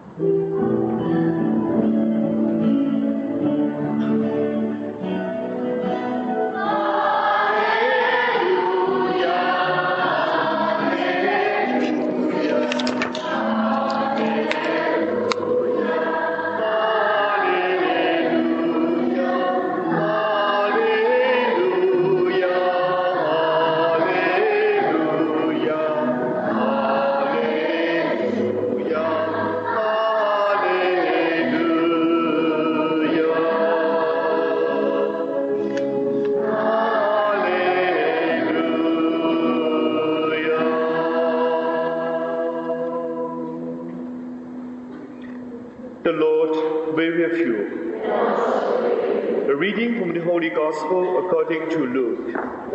The Lord be with you. A reading from the Holy Gospel according to Luke.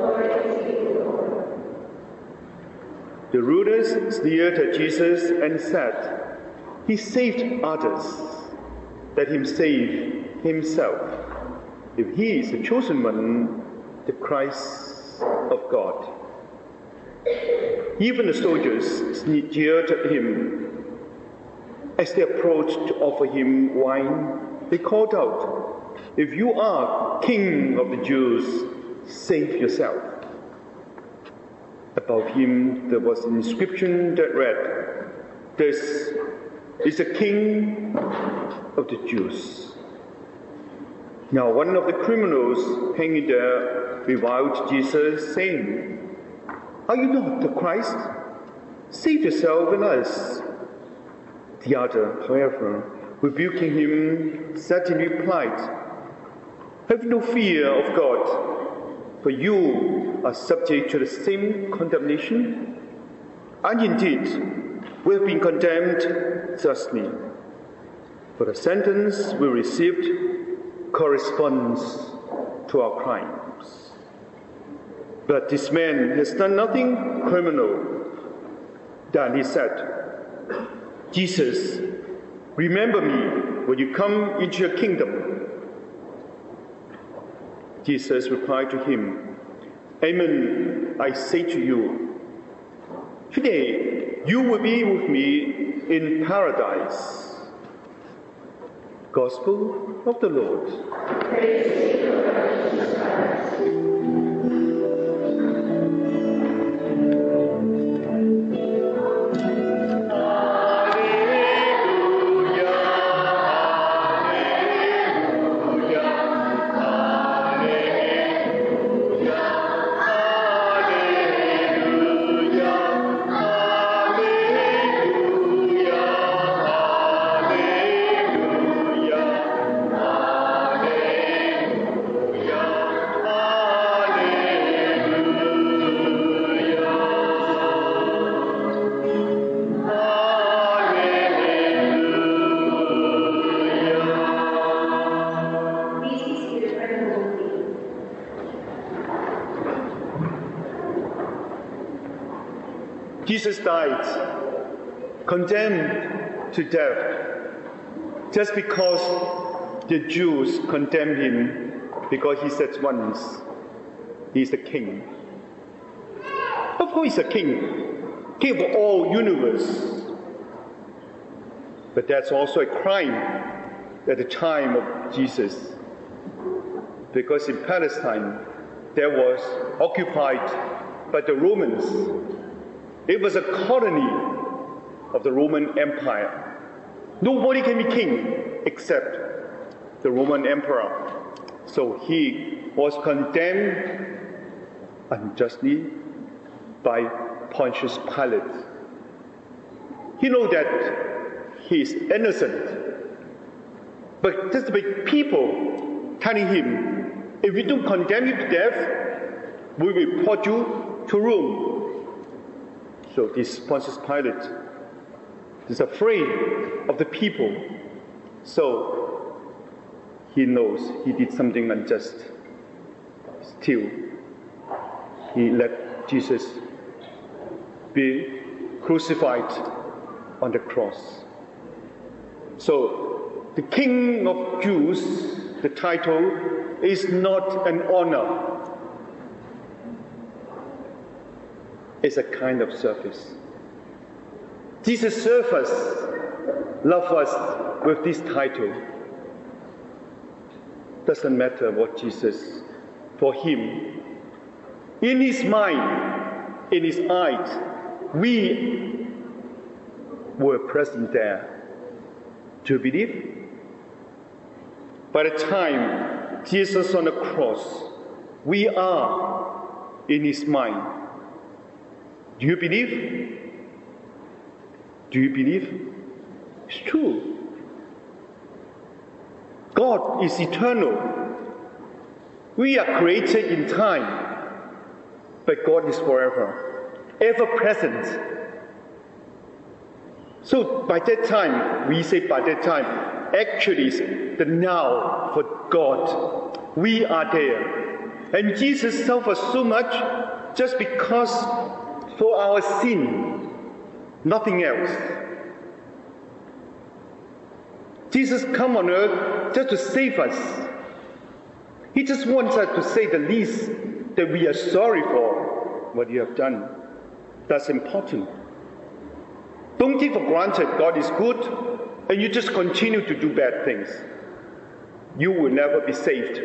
The rulers sneered at Jesus and said, "He saved others. Let him save himself, if he is the chosen one, the Christ of God." Even the soldiers jeered at him. As they approached to offer him wine, they called out, "If you are King of the Jews, save yourself." Above him there was an inscription that read, "This is the King of the Jews." Now one of the criminals hanging there reviled Jesus, saying, "Are you not the Christ? Save yourself and us." The other, however, rebuking him, said in reply, "Have no fear of God, for you are subject to the same condemnation. And indeed, we have been condemned justly, for the sentence we received corresponds to our crimes. But this man has done nothing criminal." Then he said, "Jesus, remember me when you come into your kingdom." Jesus replied to him, "Amen, I say to you, today you will be with me in paradise." Gospel of the Lord. Praise to you, Lord Jesus Christ. Jesus died, condemned to death, just because the Jews condemned him, because he said once, he's the king. Of course he's a king, king of all universe. But that's also a crime at the time of Jesus, because in Palestine, there was occupied by the Romans. It was a colony of the Roman Empire. Nobody can be king except the Roman emperor. So he was condemned unjustly by Pontius Pilate. He knows that he is innocent, but just the people telling him, "If we don't condemn you to death, we will report you to Rome." So this Pontius Pilate is afraid of the people. So he knows he did something unjust. Still, he let Jesus be crucified on the cross. So the King of Jews, the title, is not an honor. It's a kind of service. Jesus served us love us with this title. Doesn't matter what Jesus, for him, in his mind, in his eyes, we were present there. Do you believe? By the time Jesus on the cross, we are in his mind. Do you believe? Do you believe? It's true. God is eternal. We are created in time, but God is forever, ever present. So by that time, we say by that time, actually it's the now for God. We are there. And Jesus suffered so much just because for our sin, nothing else. Jesus come on earth just to save us. He just wants us to say the least that we are sorry for what you have done. That's important. Don't take for granted God is good and you just continue to do bad things. You will never be saved.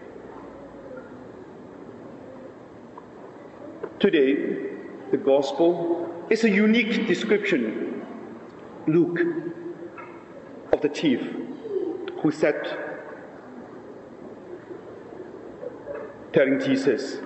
Today, the gospel is a unique description, Luke, of the thief who said, telling Jesus,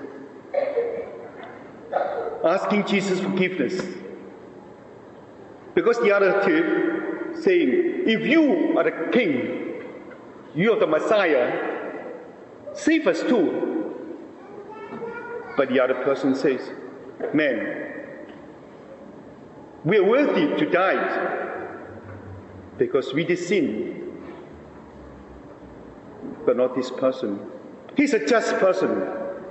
asking Jesus forgiveness. Because the other thief saying, if you are the king, you are the Messiah, save us too. But the other person says, man, we are worthy to die because we did sin, but not this person. He's a just person.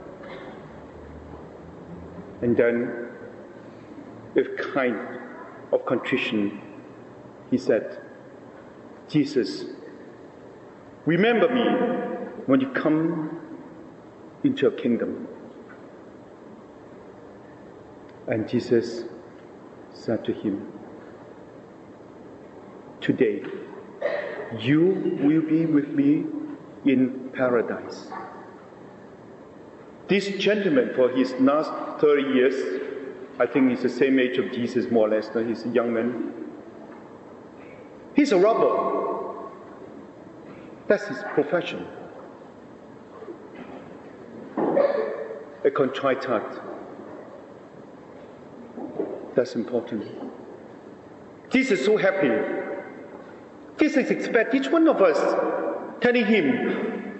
And then, with kind of contrition, he said, Jesus, remember me when you come into your kingdom. And Jesus said to him, today you will be with me in paradise. This gentleman, for his last 30 years, I think he's the same age of Jesus, more or less. He's a young man. He's a robber. That's his profession. A contrite heart. That's important. Jesus is so happy. Jesus expects each one of us telling him,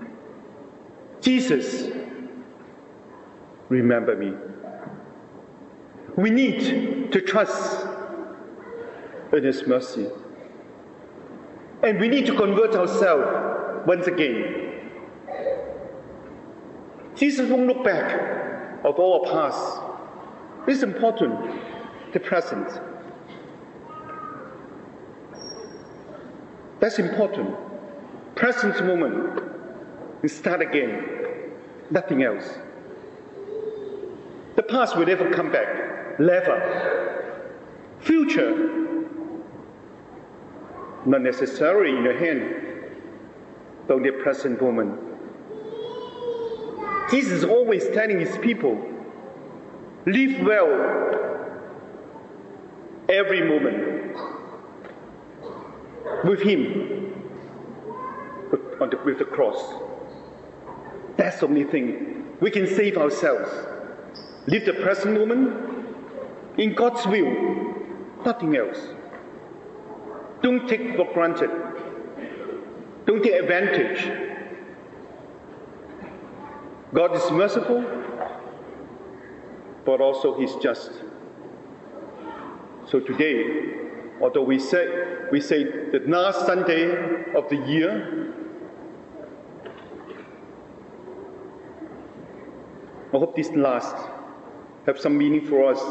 Jesus, remember me. We need to trust in his mercy. And we need to convert ourselves once again. Jesus won't look back of our past. It's important, the present. That's important. Present moment. We start again. Nothing else. The past will never come back. Never. Future, not necessarily in your hand, but the present moment. Jesus is always telling his people, live well every moment with him with the cross. That's the only thing we can save ourselves. Live the present moment in God's will, nothing else. Don't take for granted. Don't take advantage. God is merciful, but also he's just. So today, although we say the last Sunday of the year, I hope this last have some meaning for us.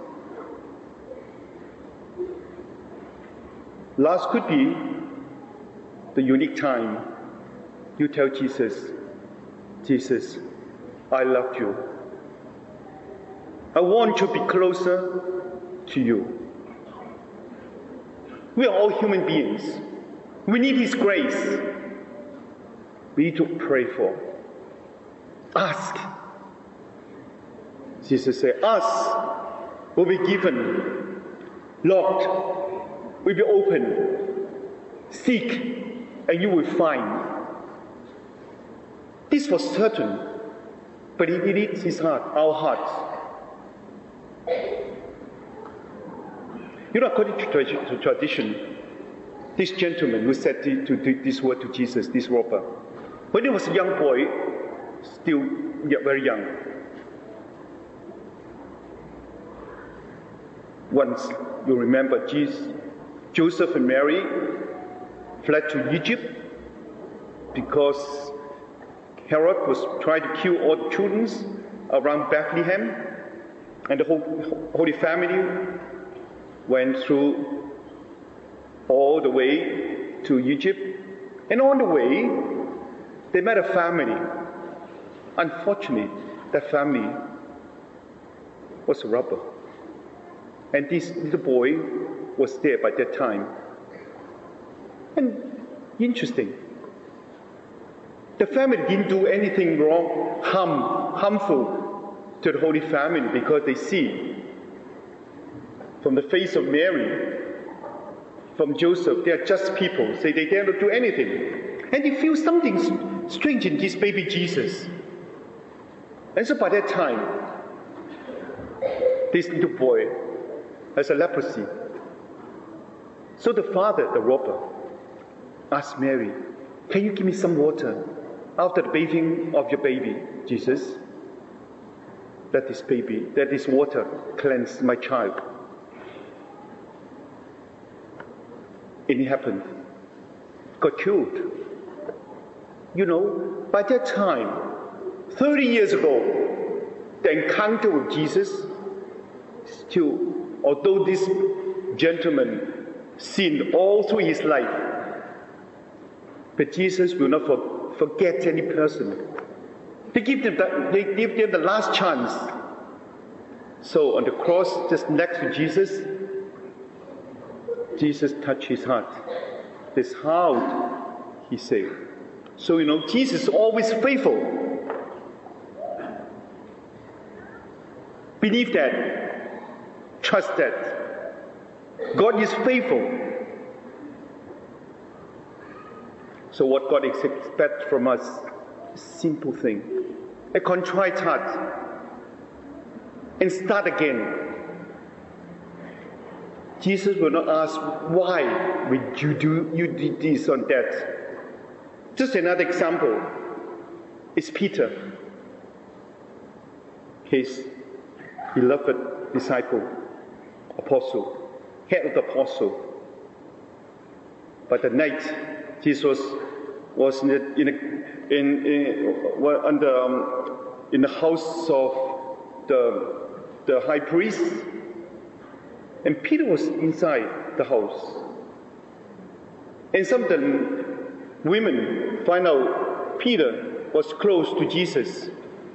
Last could be the unique time you tell Jesus, Jesus, I love you. I want to be closer to you. We are all human beings. We need His grace. We need to pray for. Ask. Jesus said, ask will be given. Knock will be open. Seek and you will find. This was certain, but it needs his heart, our hearts. You know, according to tradition, this gentleman who said this word to Jesus, this robber, when he was a young boy, still very young, once, you remember, Joseph and Mary fled to Egypt because Herod was trying to kill all the children around Bethlehem, and the whole Holy Family went through all the way to Egypt. And on the way, they met a family. Unfortunately, that family was a robber. And this little boy was there by that time. And interesting, the family didn't do anything wrong, harmful to the Holy Family, because they see from the face of Mary, from Joseph, they are just people. So they dare not do anything. And they feel something strange in this baby Jesus. And so by that time, this little boy has a leprosy. So the father, the robber, asked Mary, can you give me some water after the bathing of your baby, Jesus? Let this water cleanse my child. And it happened. Got killed. You know, by that time, 30 years ago, the encounter with Jesus, still, although this gentleman sinned all through his life, but Jesus will not forget any person. They give them the last chance. So on the cross, just next to Jesus, Jesus touched his heart. This how he saved. So you know, Jesus is always faithful. Believe that. Trust that. God is faithful. So what God expects from us is a simple thing. A contrite heart. And start again. Jesus will not ask, why would you did this or that? Just another example is Peter, his beloved disciple, apostle, head of the apostle. But the night Jesus was in the house of the high priest, and Peter was inside the house. And some of the women find out Peter was close to Jesus.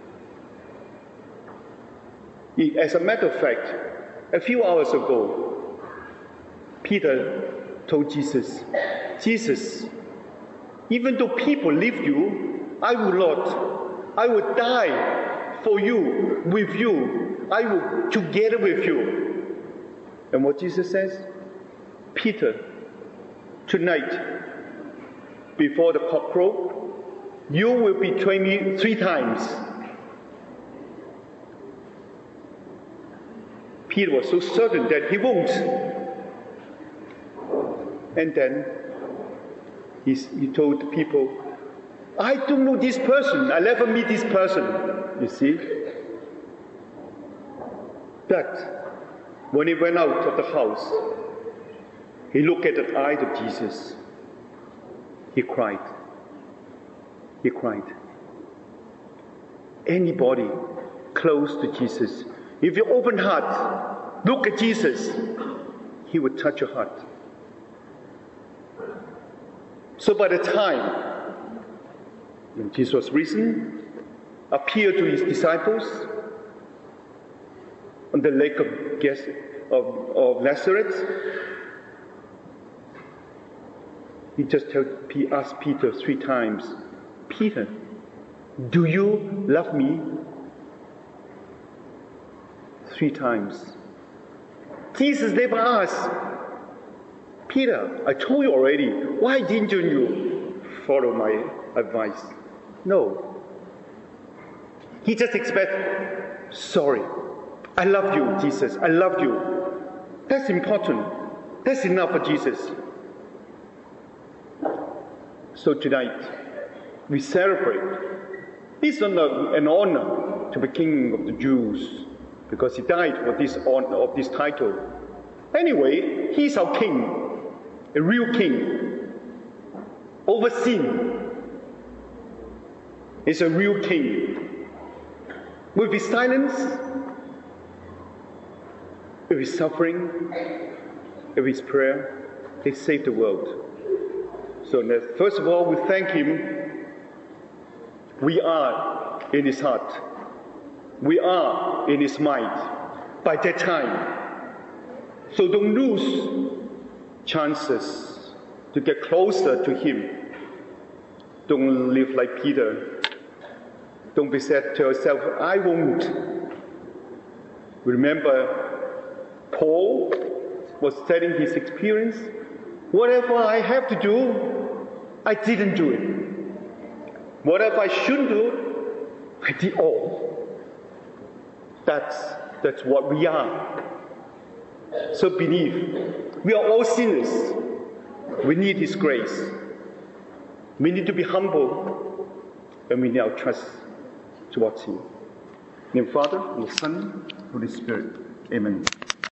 As a matter of fact, a few hours ago, Peter told Jesus, Jesus, even though people leave you, I will not. I will die for you, with you. I will together with you. And what Jesus says? Peter, tonight, before the cock crow, you will betray me 3 times. Peter was so certain that he won't. And then he told the people, I don't know this person. I never meet this person. You see? But when he went out of the house, he looked at the eyes of Jesus. He cried. He cried. Anybody close to Jesus, if you open heart, look at Jesus, he will touch your heart. So by the time when Jesus was risen, appeared to his disciples on the lake of Nazareth, He just asked Peter 3 times, Peter, do you love me? 3 times. Jesus never asked, Peter, I told you already, why didn't you follow my advice? No. He just expects, sorry, I love you, Jesus, I love you. That's important. That's enough for Jesus. So tonight, we celebrate. It's an honor to be King of the Jews, because he died for this honor of this title. Anyway, he's our king, a real king, over sin. He's a real king. With his silence, with his suffering, with his prayer, he saved the world. So first of all, we thank him. We are in his heart. We are in his mind by that time. So don't lose chances to get closer to him. Don't live like Peter. Don't be said to yourself, I won't. Remember, Paul was telling his experience. Whatever I have to do, I didn't do it. Whatever I shouldn't do, I did all. That's what we are. So believe, we are all sinners. We need his grace. We need to be humble, and we need our trust towards him. In the name of the Father, and the Son, and the Holy Spirit. Amen.